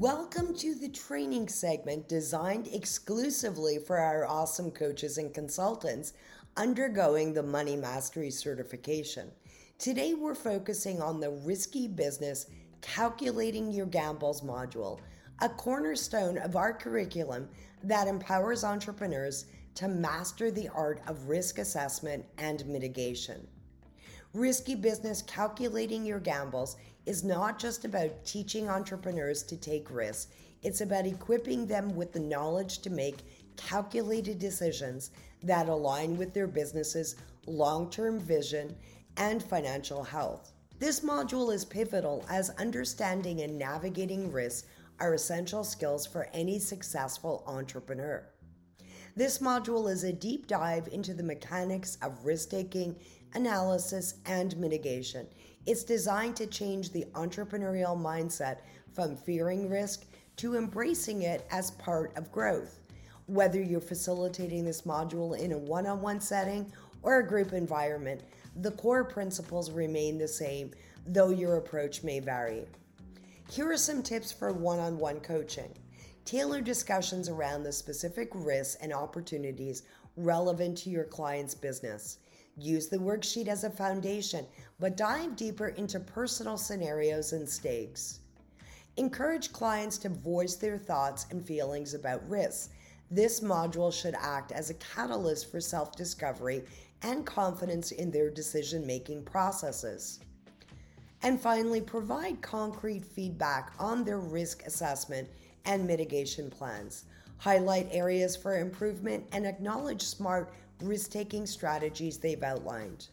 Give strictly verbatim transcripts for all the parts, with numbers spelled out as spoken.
Welcome to the training segment designed exclusively for our awesome coaches and consultants undergoing the Money Mastery certification. Today we're focusing on the Risky Business Calculating Your Gambles module, a cornerstone of our curriculum that empowers entrepreneurs to master the art of risk assessment and mitigation. Risky Business Calculating Your Gambles is not just about teaching entrepreneurs to take risks, it's about equipping them with the knowledge to make calculated decisions that align with their business's long-term vision and financial health. This module is pivotal as understanding and navigating risks are essential skills for any successful entrepreneur. This module is a deep dive into the mechanics of risk-taking, analysis, and mitigation. It's designed to change the entrepreneurial mindset from fearing risk to embracing it as part of growth. Whether you're facilitating this module in a one-on-one setting or a group environment, the core principles remain the same, though your approach may vary. Here are some tips for one-on-one coaching. Tailor discussions around the specific risks and opportunities relevant to your client's business. Use the worksheet as a foundation, but dive deeper into personal scenarios and stakes. Encourage clients to voice their thoughts and feelings about risks. This module should act as a catalyst for self-discovery and confidence in their decision-making processes. And finally, provide concrete feedback on their risk assessment and mitigation plans. Highlight areas for improvement and acknowledge smart risk-taking strategies they've outlined.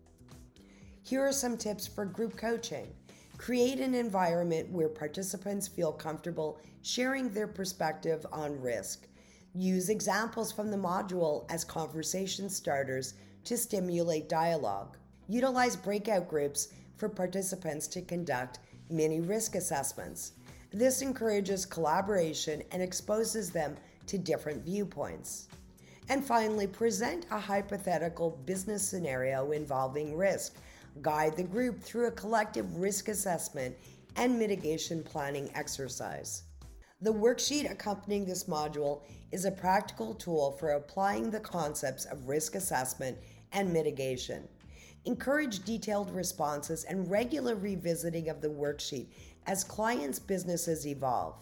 Here are some tips for group coaching. Create an environment where participants feel comfortable sharing their perspective on risk. Use examples from the module as conversation starters to stimulate dialogue. Utilize breakout groups for participants to conduct mini risk assessments. This encourages collaboration and exposes them to different viewpoints. And finally, present a hypothetical business scenario involving risk. Guide the group through a collective risk assessment and mitigation planning exercise. The worksheet accompanying this module is a practical tool for applying the concepts of risk assessment and mitigation. Encourage detailed responses and regular revisiting of the worksheet as clients' businesses evolve.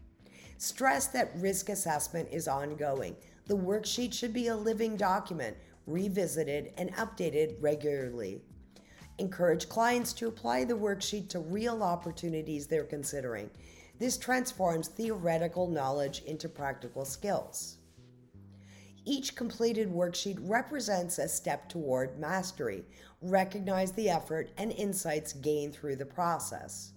Stress that risk assessment is ongoing. The worksheet should be a living document, revisited and updated regularly. Encourage clients to apply the worksheet to real opportunities they're considering. This transforms theoretical knowledge into practical skills. Each completed worksheet represents a step toward mastery. Recognize the effort and insights gained through the process.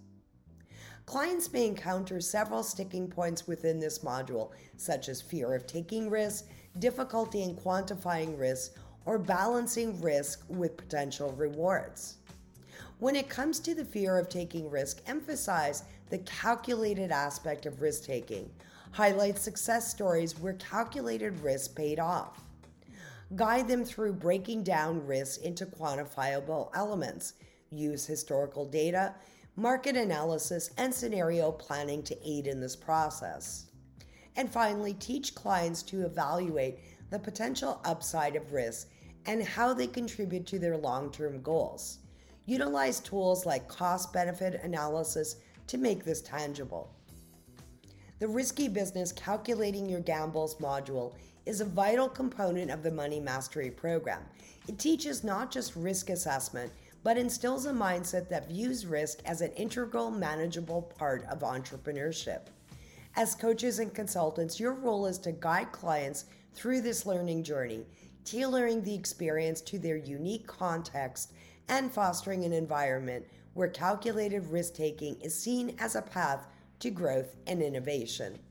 Clients may encounter several sticking points within this module, such as fear of taking risks, difficulty in quantifying risks, or balancing risk with potential rewards. When it comes to the fear of taking risk, emphasize the calculated aspect of risk-taking. Highlight success stories where calculated risk paid off. Guide them through breaking down risks into quantifiable elements. Use historical data, market analysis, and scenario planning to aid in this process. And finally, teach clients to evaluate the potential upside of risk and how they contribute to their long-term goals. Utilize tools like cost-benefit analysis to make this tangible. The Risky Business Calculating Your Gambles module is a vital component of the Money Mastery program. It teaches not just risk assessment, but instills a mindset that views risk as an integral, manageable part of entrepreneurship. As coaches and consultants, your role is to guide clients through this learning journey, tailoring the experience to their unique context and fostering an environment where calculated risk-taking is seen as a path to growth and innovation.